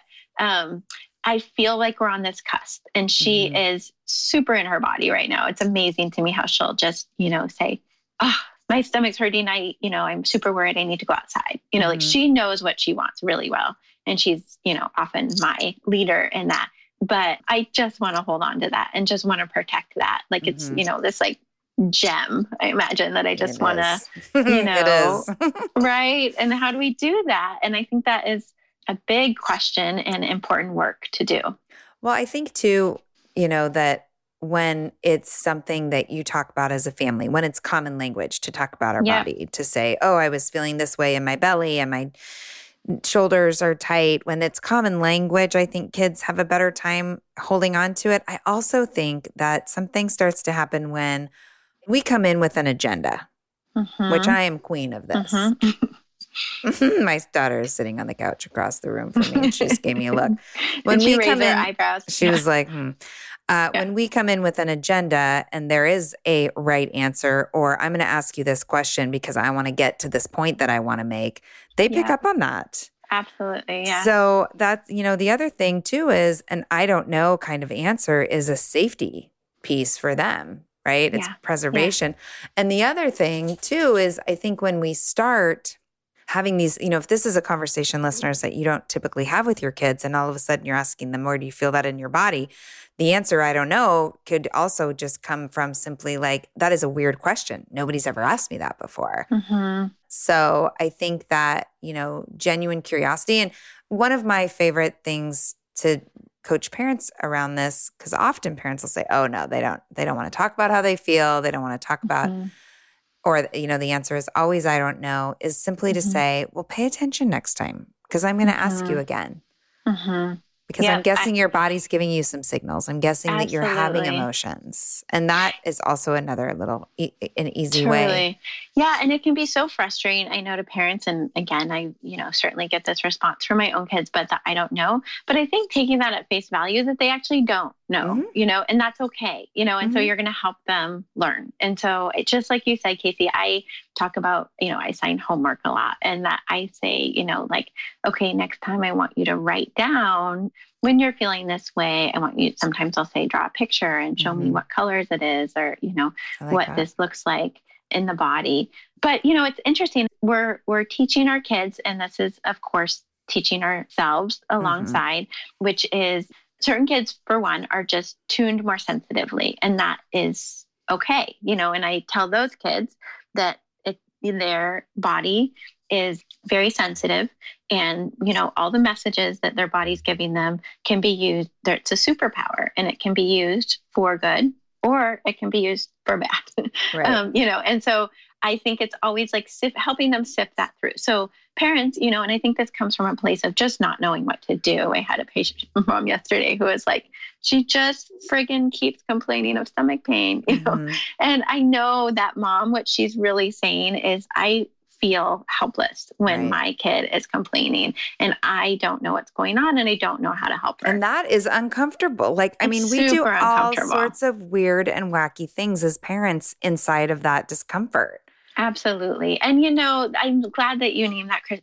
I feel like we're on this cusp, and she is super in her body right now. It's amazing to me how she'll just, say, oh, my stomach's hurting. I'm super worried. I need to go outside. Like she knows what she wants really well. And she's, often my leader in that. But I just want to hold on to that and just want to protect that. Like it's, this like gem, I imagine, that I just want to, It is. right. And how do we do that? And I think that is a big question and important work to do. Well, I think too, that when it's something that you talk about as a family, when it's common language to talk about our body, to say, oh, I was feeling this way in my belly and my shoulders are tight, when it's common language, I think kids have a better time holding on to it. I also think that something starts to happen when we come in with an agenda, which I am queen of this. My daughter is sitting on the couch across the room from me, and she just gave me a look. When we come in, eyebrows? She was like, When we come in with an agenda and there is a right answer, or I'm going to ask you this question because I want to get to this point that I want to make, they pick up on that. Absolutely. Yeah. So that's, the other thing too is an I don't know kind of answer is a safety piece for them, right? It's preservation. Yeah. And the other thing too is I think when we start having these, if this is a conversation, listeners, that you don't typically have with your kids, and all of a sudden you're asking them, where do you feel that in your body? The answer, I don't know, could also just come from simply like, that is a weird question. Nobody's ever asked me that before. So I think that, genuine curiosity. And one of my favorite things to coach parents around this, because often parents will say, oh, no, they don't want to talk about how they feel. They don't want to talk about, or, the answer is always, I don't know, is simply to say, well, pay attention next time, because I'm going to ask you again. Because I'm guessing your body's giving you some signals. I'm guessing that you're having emotions. And that is also another little an easy way. Yeah. And it can be so frustrating, I know, to parents. And again, I, certainly get this response from my own kids, but I don't know. But I think taking that at face value that they actually don't know, and that's okay, and so you're going to help them learn. And so it just like you said, Casey, I talk about, I assign homework a lot, and that I say, okay, next time I want you to write down when you're feeling this way. I want you, sometimes I'll say, draw a picture and show me what colors it is, or, what this looks like in the body. But, it's interesting. We're teaching our kids, and this is, of course, teaching ourselves alongside, which is certain kids, for one, are just tuned more sensitively, and that is okay. And I tell those kids that their body is very sensitive, and, all the messages that their body's giving them can be used. It's a superpower, and it can be used for good, or it can be used for bad. Right. And so I think it's always like helping them sift that through. So parents, and I think this comes from a place of just not knowing what to do. I had a patient mom yesterday who was like, she just friggin' keeps complaining of stomach pain, and I know that mom, what she's really saying is, I feel helpless when my kid is complaining, and I don't know what's going on, and I don't know how to help her. And that is uncomfortable. We do all sorts of weird and wacky things as parents inside of that discomfort. Absolutely. And, I'm glad that you named that, Chris,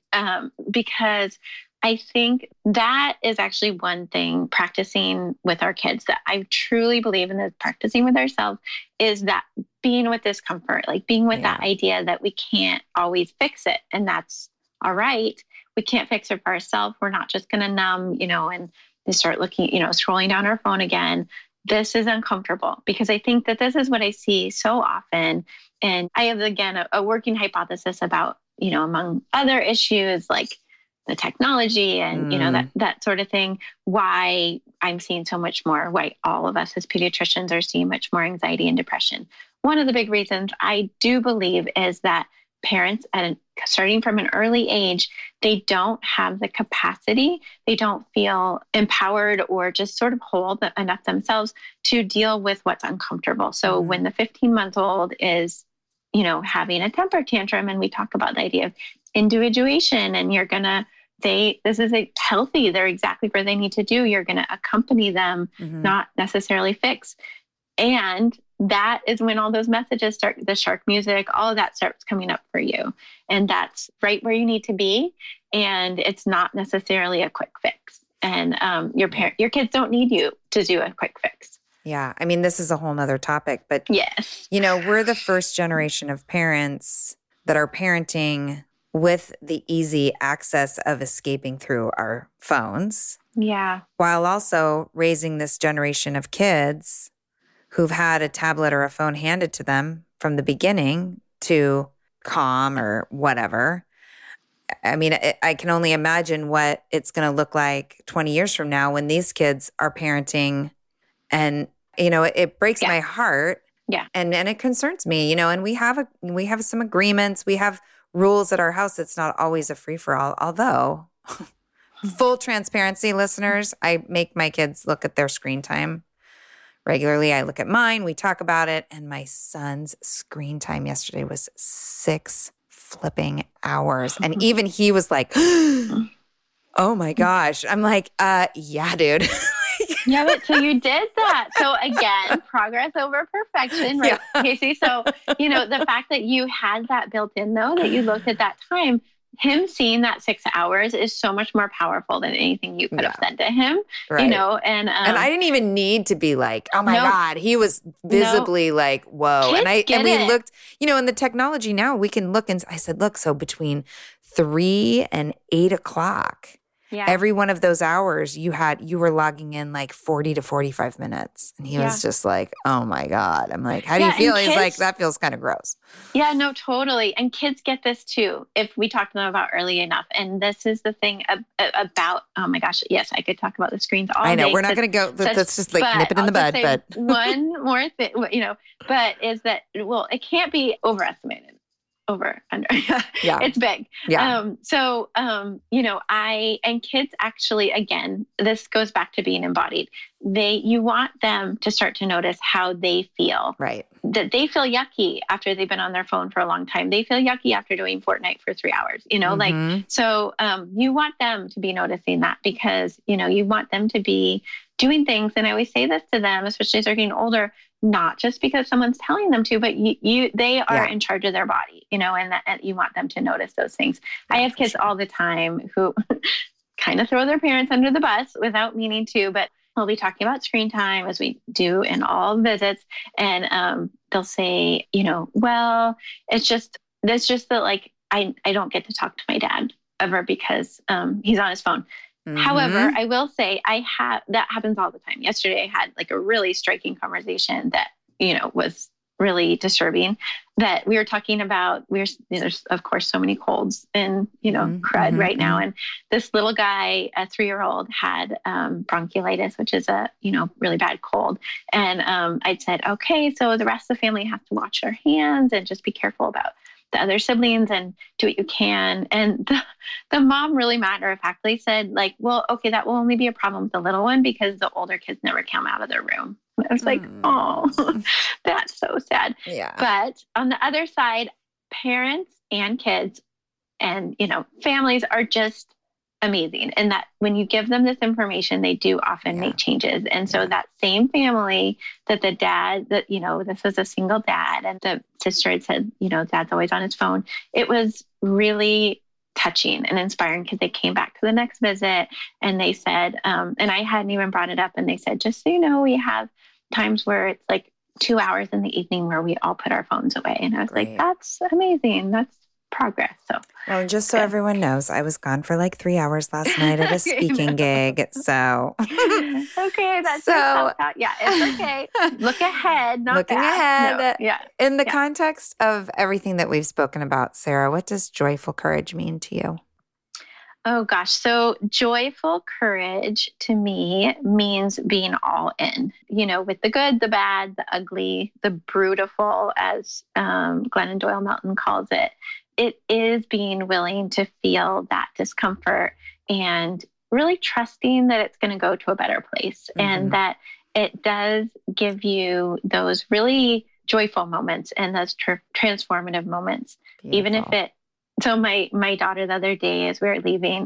because I think that is actually one thing practicing with our kids that I truly believe in, is practicing with ourselves, is that being with discomfort, like being with that idea that we can't always fix it. And that's all right. We can't fix it for ourselves. We're not just going to numb, and start looking, scrolling down our phone again. This is uncomfortable, because I think that this is what I see so often. And I have, again, a working hypothesis about, among other issues like the technology and, that sort of thing, why I'm seeing so much more, why all of us as pediatricians are seeing much more anxiety and depression. One of the big reasons I do believe is that parents, starting from an early age, they don't have the capacity, they don't feel empowered or just sort of whole enough themselves to deal with what's uncomfortable. So when the 15-month-old is, having a temper tantrum, and we talk about the idea of individuation, and this is healthy, they're exactly where they need to do. You're going to accompany them, not necessarily fix. And that is when all those messages start, the shark music, all of that starts coming up for you. And that's right where you need to be. And it's not necessarily a quick fix. And your kids don't need you to do a quick fix. Yeah. I mean, this is a whole nother topic, but yes, we're the first generation of parents that are parenting with the easy access of escaping through our phones. Yeah. While also raising this generation of kids who've had a tablet or a phone handed to them from the beginning to calm or whatever. I mean, I can only imagine what it's going to look like 20 years from now when these kids are parenting. And, it breaks my heart. Yeah. And it concerns me, and we have some agreements. We have rules at our house. It's not always a free-for-all, although Full transparency, listeners, I make my kids look at their screen time regularly. I look at mine, we talk about it, and my son's screen time yesterday was 6 flipping hours. And even he was like, oh my gosh. I'm like, yeah, dude. Yeah, but so you did that. So again, progress over perfection, right, yeah. Casey? So, the fact that you had that built in, though, that you looked at that time, him seeing that 6 hours is so much more powerful than anything you could have said to him, right. And I didn't even need to be like, oh my God, he was visibly like, whoa. Kids and we looked, in the technology now, we can look, and I said, look, so between 3 and 8 o'clock, every one of those hours you were logging in like 40 to 45 minutes. And he was just like, oh my God. I'm like, how do you feel? He's like, that feels kind of gross. Yeah, no, totally. And kids get this too, if we talk to them about early enough. And this is the thing about, oh my gosh, yes, I could talk about the screens all day. I know, we're not going to go, let's just like nip it in the bud. But one more thing, but is that, well, it can't be overestimated. Over, under. Yeah. It's big. Yeah. And kids actually, again, this goes back to being embodied. You want them to start to notice how they feel. Right. That they feel yucky after they've been on their phone for a long time. They feel yucky after doing Fortnite for 3 hours, you want them to be noticing that because, you want them to be doing things. And I always say this to them, especially as they're getting older, not just because someone's telling them to, but they are in charge of their body, and you want them to notice those things. I have kids all the time who kind of throw their parents under the bus without meaning to, but we'll be talking about screen time as we do in all visits. And they'll say, well, it's just that like, I don't get to talk to my dad ever because he's on his phone. Mm-hmm. However, I will say that happens all the time. Yesterday, I had like a really striking conversation that, was really disturbing, that we were talking about, there's of course so many colds in, crud right now. And this little guy, a 3-year-old, had bronchiolitis, which is a, really bad cold. And I'd said, okay, so the rest of the family has to wash their hands and just be careful about the other siblings and do what you can. And the mom really matter-of-factly said, like, well, okay, that will only be a problem with the little one because the older kids never come out of their room. I was like, oh, that's so sad. Yeah. But on the other side, parents and kids and, families are just amazing. And that when you give them this information, they do often make changes. And so that same family that the dad, this was a single dad, and the sister had said, dad's always on his phone. It was really touching and inspiring because they came back to the next visit and they said, and I hadn't even brought it up, and they said, just so you know, we have times where it's like 2 hours in the evening where we all put our phones away. And I was like, that's amazing. That's progress. So, well, just so everyone knows, I was gone for like 3 hours last night at a speaking gig. So, okay, that's so it's okay. Look ahead, not looking back. ahead. No, in the context of everything that we've spoken about, Sarah, what does joyful courage mean to you? Oh gosh. So joyful courage to me means being all in, with the good, the bad, the ugly, the brutal, as Glennon Doyle Melton calls it. It is being willing to feel that discomfort and really trusting that it's going to go to a better place, and that it does give you those really joyful moments and those transformative moments. Beautiful. Even if so my daughter the other day, as we were leaving,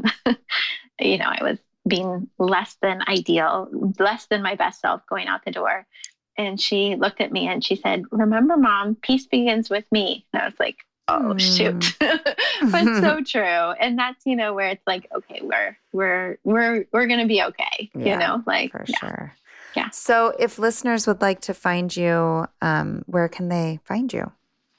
I was being less than ideal, less than my best self going out the door. And she looked at me and she said, "Remember, Mom, peace begins with me." And I was like, oh, shoot. But so true. And that's, where it's like, okay, we're going to be okay, for sure. Yeah. So if listeners would like to find you, where can they find you?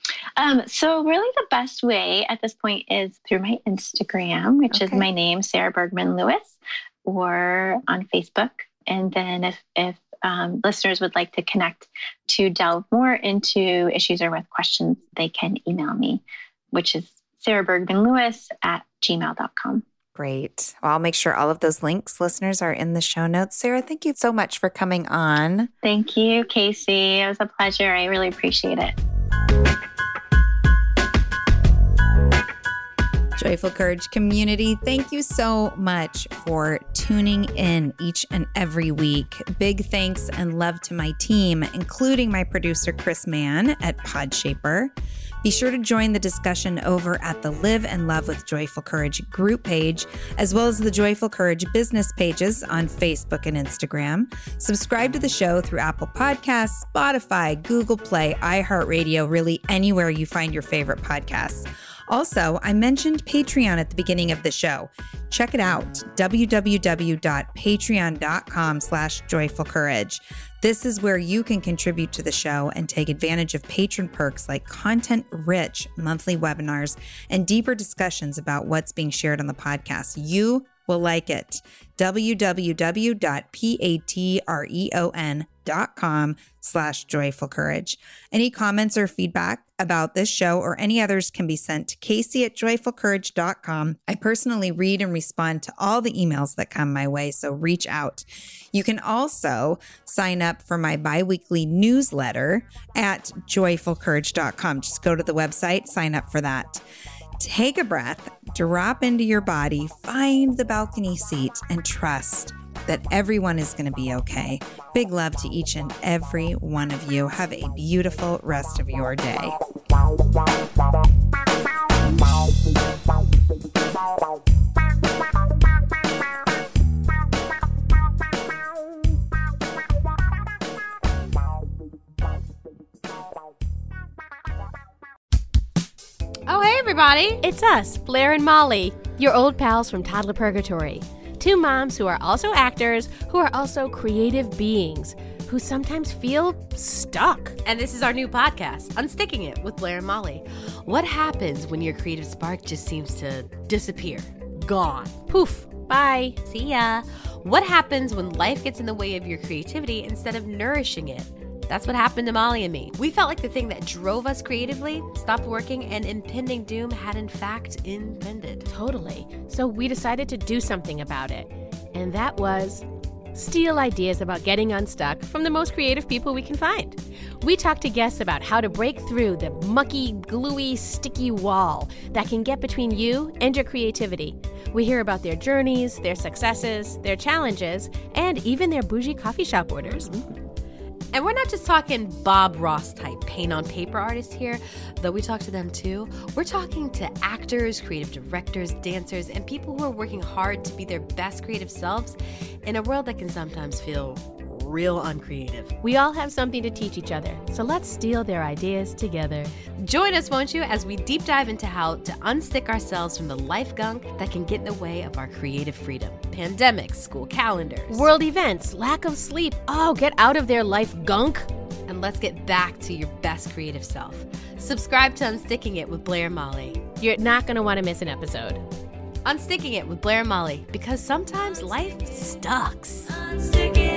So really the best way at this point is through my Instagram, which is my name, Sarah Bergman Lewis, or on Facebook. And then if listeners would like to connect to delve more into issues or with questions, they can email me, which is sarahbergmanlewis@gmail.com. Great. Well, I'll make sure all of those links, listeners, are in the show notes. Sarah, thank you so much for coming on. Thank you, Casey. It was a pleasure. I really appreciate it. Joyful Courage community, thank you so much for tuning in each and every week. Big thanks and love to my team, including my producer, Chris Mann at Podshaper. Be sure to join the discussion over at the Live and Love with Joyful Courage group page, as well as the Joyful Courage business pages on Facebook and Instagram. Subscribe to the show through Apple Podcasts, Spotify, Google Play, iHeartRadio, really anywhere you find your favorite podcasts. Also, I mentioned Patreon at the beginning of the show. Check it out, www.patreon.com/joyfulcourage. This is where you can contribute to the show and take advantage of patron perks like content-rich monthly webinars and deeper discussions about what's being shared on the podcast. You will like it. www.patreon.com/joyfulcourage. Any comments or feedback about this show or any others can be sent to Casey@joyfulcourage.com. I personally read and respond to all the emails that come my way, so reach out. You can also sign up for my bi-weekly newsletter at joyfulcourage.com. Just go to the website, sign up for that. Take a breath, drop into your body, find the balcony seat, and trust that everyone is going to be okay. Big love to each and every one of you. Have a beautiful rest of your day. Oh, hey, everybody. It's us, Blair and Molly, your old pals from Toddler Purgatory. Two moms who are also actors, who are also creative beings, who sometimes feel stuck. And this is our new podcast, Unsticking It with Blair and Molly. What happens when your creative spark just seems to disappear? Gone. Poof. Bye. See ya. What happens when life gets in the way of your creativity instead of nourishing it? That's what happened to Molly and me. We felt like the thing that drove us creatively stopped working and impending doom had in fact impended. Totally. So we decided to do something about it. And that was steal ideas about getting unstuck from the most creative people we can find. We talked to guests about how to break through the mucky, gluey, sticky wall that can get between you and your creativity. We hear about their journeys, their successes, their challenges, and even their bougie coffee shop orders. And we're not just talking Bob Ross type paint on paper artists here, though we talk to them too. We're talking to actors, creative directors, dancers, and people who are working hard to be their best creative selves in a world that can sometimes feel real uncreative. We all have something to teach each other, so let's steal their ideas together. Join us, won't you, as we deep dive into how to unstick ourselves from the life gunk that can get in the way of our creative freedom. Pandemics, school calendars, world events, lack of sleep. Oh, get out of their life gunk. And let's get back to your best creative self. Subscribe to Unsticking It with Blair and Molly. You're not going to want to miss an episode. Unsticking It with Blair and Molly, because sometimes life sucks. Unsticking